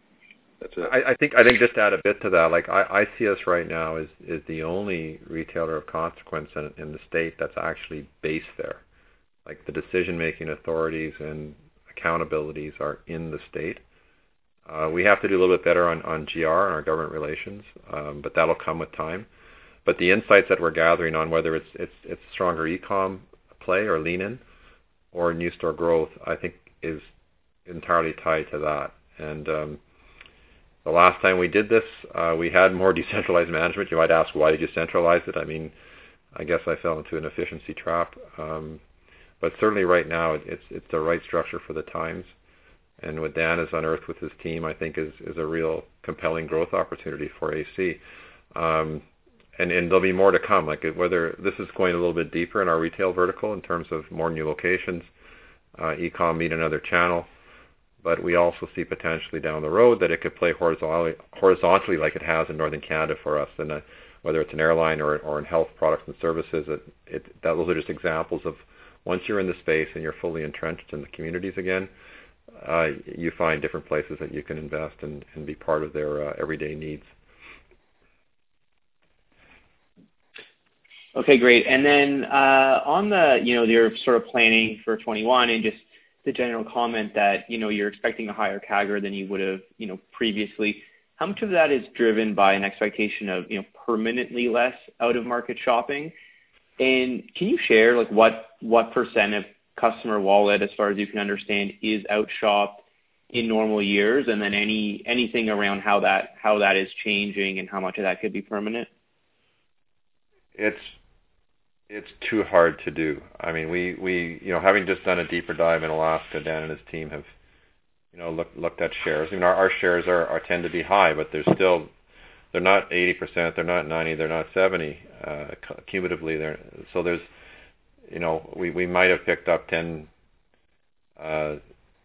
I think just to add a bit to that, like I see us right now is the only retailer of consequence in the state that's actually based there. Like the decision-making authorities and accountabilities are in the state. We have to do a little bit better on GR and our government relations, but that'll come with time. But the insights that we're gathering on whether it's stronger e-com play or lean in or new store growth, I think is entirely tied to that. And the last time we did this, we had more decentralized management. You might ask, why did you centralize it? I mean, I guess I fell into an efficiency trap. But certainly right now, it's the right structure for the times. And what Dan has unearthed with his team, I think, is a real compelling growth opportunity for AC. And there'll be more to come. Like whether this is going a little bit deeper in our retail vertical in terms of more new locations, e-com being another channel. But we also see potentially down the road that it could play horizontally like it has in Northern Canada for us. And whether it's an airline or in health products and services, those are just examples of once you're in the space and you're fully entrenched in the communities again, you find different places that you can invest and be part of their everyday needs. Okay, great. And then on your sort of planning for 21 and just the general comment that, you're expecting a higher CAGR than you would have, previously, how much of that is driven by an expectation of, permanently less out-of-market shopping? And can you share like what percent of customer wallet, as far as you can understand, is outshopped in normal years, and then anything around how that is changing and how much of that could be permanent? It's too hard to do. I mean, we having just done a deeper dive in Alaska, Dan and his team have looked at shares. I mean, our shares tend to be high, but they're not 80%, they're not 90%, they're not 70%. Cumulatively, so there's, we might have picked up 10% or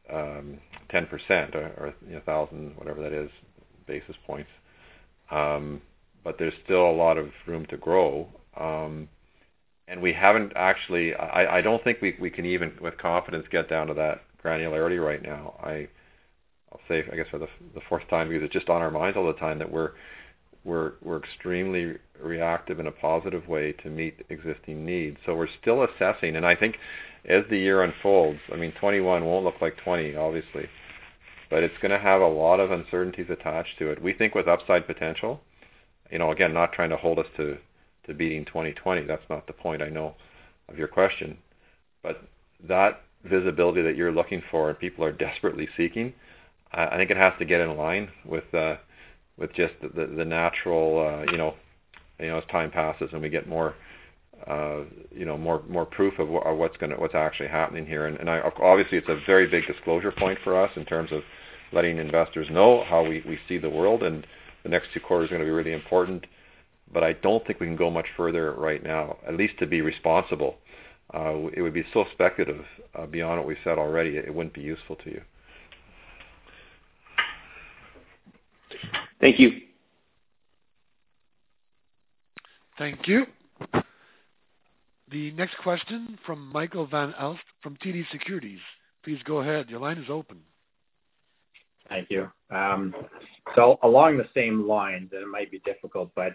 1,000, whatever that is, basis points. But there's still a lot of room to grow. And we haven't actually, I don't think we can even with confidence get down to that granularity right now. I'll say, I guess for the fourth time, because it's just on our minds all the time that we're extremely reactive in a positive way to meet existing needs. So we're still assessing, and I think as the year unfolds, I mean, 21 won't look like 20, obviously, but it's going to have a lot of uncertainties attached to it. We think with upside potential, again, not trying to hold us to beating 2020. That's not the point, I know, of your question. But that visibility that you're looking for and people are desperately seeking, I think it has to get in line with just the natural, as time passes and we get more more proof of what's actually happening here. And obviously it's a very big disclosure point for us in terms of letting investors know how we see the world, and the next 2 quarters are going to be really important. But I don't think we can go much further right now, at least to be responsible. It would be so speculative beyond what we've said already. It wouldn't be useful to you. Thank you. Thank you. The next question from Michael Van Elst from TD Securities. Please go ahead. Your line is open. Thank you. So along the same lines, and it might be difficult, but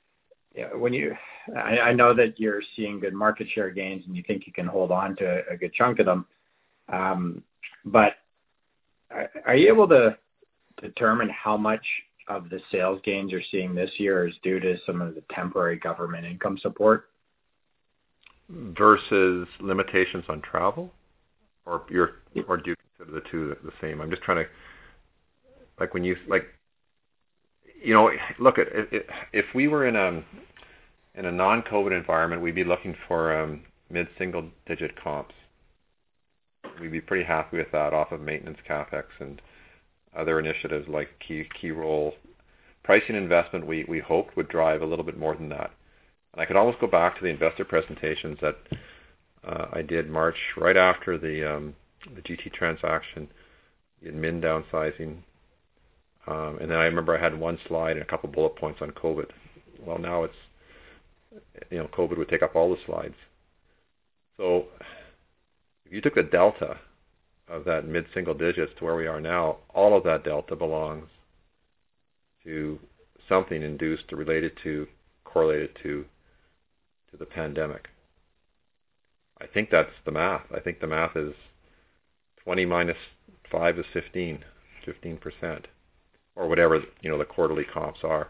I know that you're seeing good market share gains and you think you can hold on to a good chunk of them. But are you able to determine how much of the sales gains you're seeing this year is due to some of the temporary government income support? Versus limitations on travel? Or do you consider the two the same? I'm just trying to, look at if we were in a non-COVID environment, we'd be looking for mid-single digit comps. We'd be pretty happy with that off of maintenance capex and other initiatives like key role pricing investment. We hoped would drive a little bit more than that. And I could almost go back to the investor presentations that I did March right after the GT transaction in min downsizing. And then I remember I had one slide and a couple bullet points on COVID. Well, now it's, COVID would take up all the slides. So if you took the delta of that mid-single digits to where we are now, all of that delta belongs to something induced or correlated to the pandemic. I think that's the math. I think the math is 20 minus 5 is 15%, or whatever, the quarterly comps are.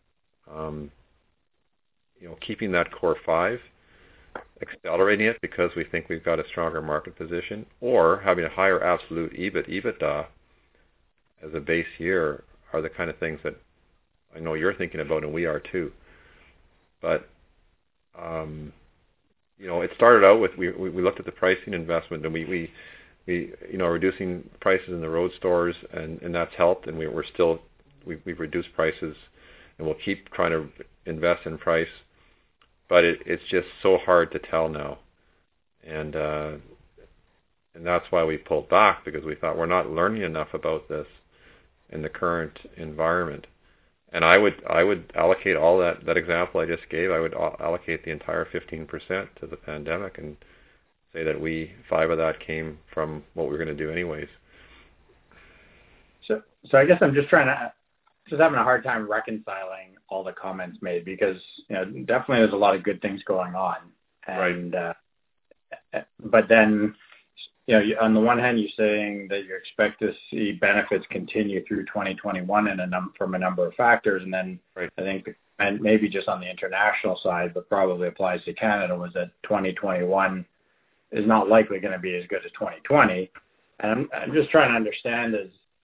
Keeping that core 5, accelerating it because we think we've got a stronger market position, or having a higher absolute EBITDA as a base year are the kind of things that I know you're thinking about, and we are too. But it started out with we looked at the pricing investment, and we reducing prices in the road stores, and that's helped, and we've reduced prices, and we'll keep trying to invest in price, but it's just so hard to tell now, and that's why we pulled back, because we thought we're not learning enough about this in the current environment. And I would allocate all that example I just gave. I would allocate the entire 15% to the pandemic and say that 5 of that came from what we were going to do anyways. So I guess I'm just having a hard time reconciling all the comments made, because definitely there's a lot of good things going on, and right. But then on the one hand, you're saying that you expect to see benefits continue through 2021 from a number of factors, and then right. I think, and maybe just on the international side, but probably applies to Canada, was that 2021 is not likely going to be as good as 2020. And I'm just trying to understand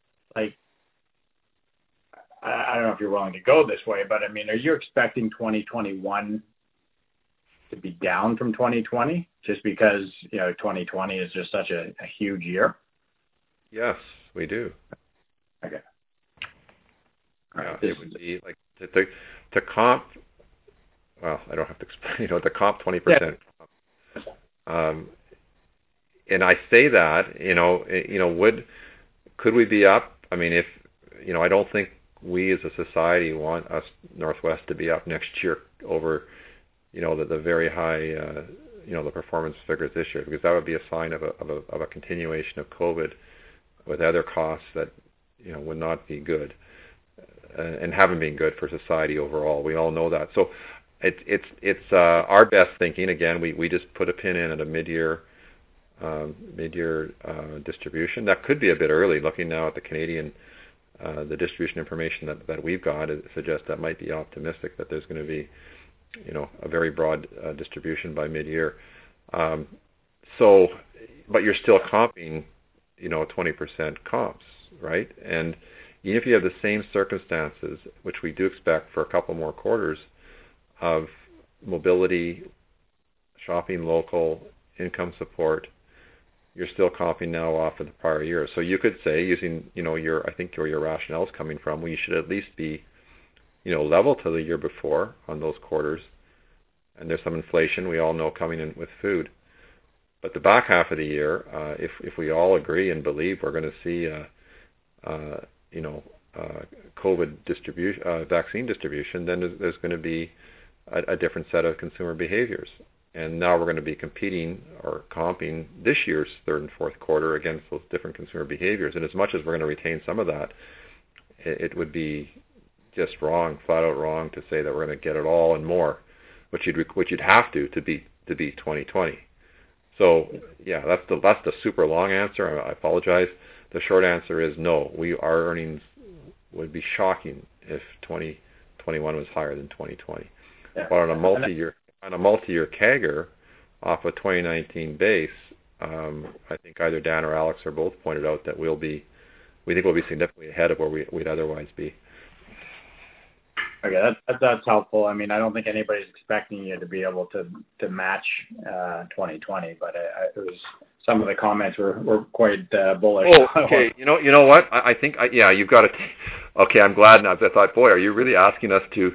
I don't know if you're willing to go this way, but are you expecting 2021 to be down from 2020 just because 2020 is just such a huge year? Yes, we do. Okay. All right. It would be like to comp. Well, I don't have to explain. To comp 20%. Yeah. And I say that could we be up? If I don't think we as a society want us Northwest to be up next year over the very high the performance figures this year, because that would be a sign of a continuation of COVID with other costs that would not be good and haven't been good for society overall. We all know that. So it's our best thinking. Again, we just put a pin in at a mid-year distribution. That could be a bit early. Looking now at the Canadian the distribution information that we've got, it suggests that might be optimistic that there's going to be a very broad distribution by mid-year. But you're still comping 20% comps, right? And even if you have the same circumstances, which we do expect for a couple more quarters, of mobility shopping local, income support, you're still comping now off of the prior year. So you could say, using, I think where your rationale is coming from, we should at least be, level to the year before on those quarters. And there's some inflation we all know coming in with food. But the back half of the year, if we all agree and believe we're going to see, COVID vaccine distribution, then there's going to be a different set of consumer behaviors. And now we're going to be competing or comping this year's third and fourth quarter against those different consumer behaviors. And as much as we're going to retain some of that, it would be just wrong, flat out wrong, to say that we're going to get it all and more, which you'd have to beat 2020. So yeah, that's the super long answer. I apologize. The short answer is no. Our earnings would be shocking if 2021 was higher than 2020. Yeah. But on a multi-year CAGR off a 2019 base, I think either Dan or Alex or both pointed out that we think we'll be significantly ahead of where we'd otherwise be. Okay, that's helpful. I mean, I don't think anybody's expecting you to be able to match 2020, but it was, some of the comments were quite bullish. Oh, okay. You know what? I think you've got to. Okay, I'm glad now. I thought, boy, are you really asking us to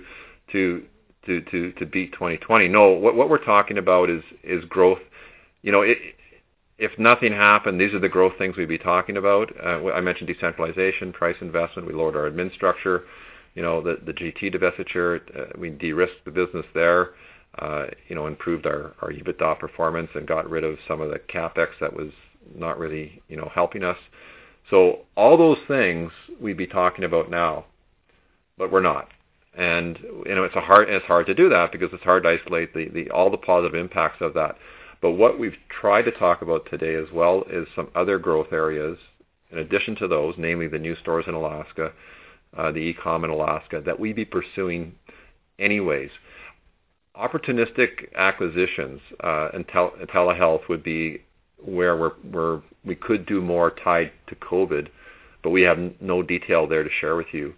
beat 2020? No, what we're talking about is growth. If nothing happened, these are the growth things we'd be talking about. I mentioned decentralization, price investment. We lowered our admin structure. The GT divestiture, we de-risked the business there, improved our EBITDA performance and got rid of some of the CapEx that was not really, helping us. So all those things we'd be talking about now, but we're not. And, it's hard to do that because it's hard to isolate all the positive impacts of that. But what we've tried to talk about today as well is some other growth areas in addition to those, namely the new stores in Alaska, the e-com in Alaska, that we'd be pursuing anyways. Opportunistic acquisitions and telehealth would be where we could do more tied to COVID, but we have no detail there to share with you.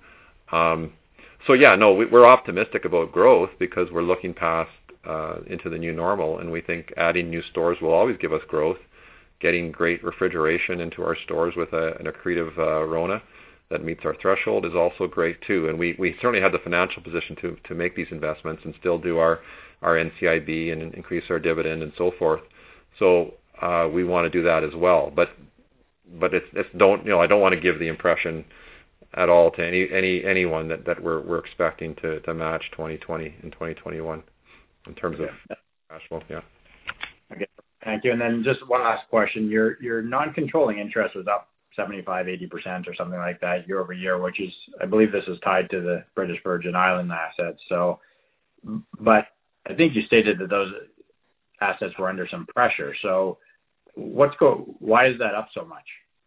We're optimistic about growth because we're looking past into the new normal, and we think adding new stores will always give us growth. Getting great refrigeration into our stores with an accretive RONA that meets our threshold is also great too. And we certainly have the financial position to make these investments and still do our NCIB and increase our dividend and so forth. So we want to do that as well. But I don't want to give the impression at all to anyone that we're expecting to match 2020 and 2021 in terms of cash flow. Yeah. Okay. Thank you. And then just one last question. Your non-controlling interest was up 75-80% or something like that year over year, which is, I believe this is tied to the British Virgin Island assets. So, but I think you stated that those assets were under some pressure. So why is that up so much?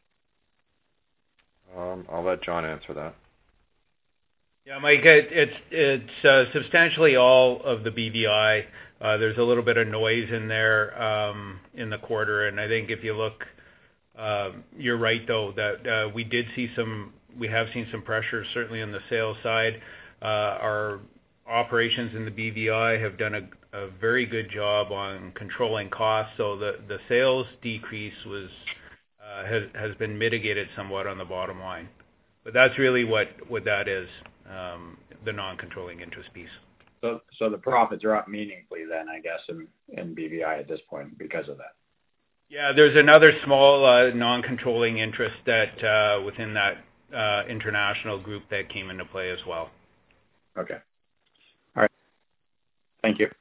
I'll let John answer that. Yeah, Mike, it's substantially all of the BVI. There's a little bit of noise in there in the quarter, and I think if you look, you're right though that we have seen some pressure certainly on the sales side. Our operations in the BVI have done a very good job on controlling costs, so the sales decrease has been mitigated somewhat on the bottom line. But that's really what that is, the non-controlling interest piece. So the profits are up meaningfully then, I guess, in BVI at this point because of that. Yeah, there's another small non-controlling interest that within that international group that came into play as well. Okay. All right. Thank you.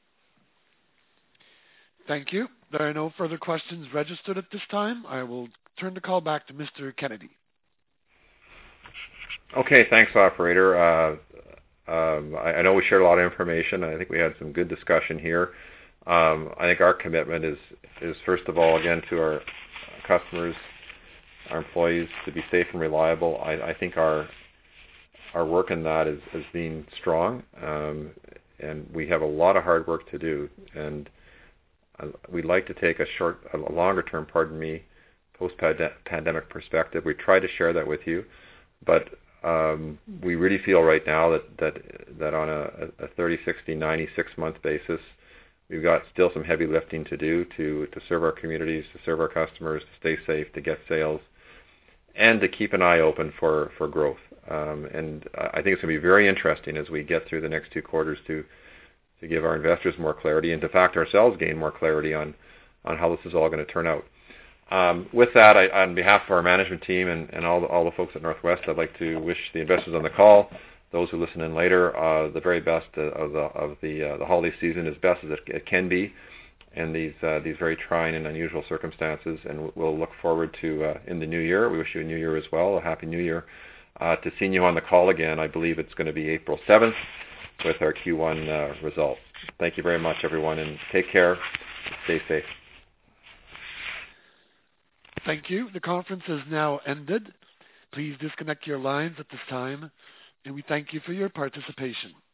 Thank you. There are no further questions registered at this time. I will turn the call back to Mr. Kennedy. Okay, thanks, operator. I know we shared a lot of information. I think we had some good discussion here. I think our commitment is first of all, again, to our customers, our employees, to be safe and reliable. I think our work in that is being strong, and we have a lot of hard work to do. And we'd like to take a longer term, post-pandemic perspective. We try to share that with you, but we really feel right now that on a 30, 60, 96 month basis, We've got still some heavy lifting to do to serve our communities, to serve our customers, to stay safe, to get sales, and to keep an eye open for growth. And I think it's going to be very interesting as we get through the next 2 quarters to give our investors more clarity and, to fact, ourselves gain more clarity on how this is all going to turn out. With that, on behalf of our management team and all the folks at Northwest, I'd like to wish the investors on the call, those who listen in later, the very best of the holiday season, as best as it can be in these very trying and unusual circumstances. And we'll look forward to in the new year. We wish you a new year as well, a happy new year. To seeing you on the call again, I believe it's going to be April 7th with our Q1 results. Thank you very much, everyone, and take care. Stay safe. Thank you. The conference has now ended. Please disconnect your lines at this time, and we thank you for your participation.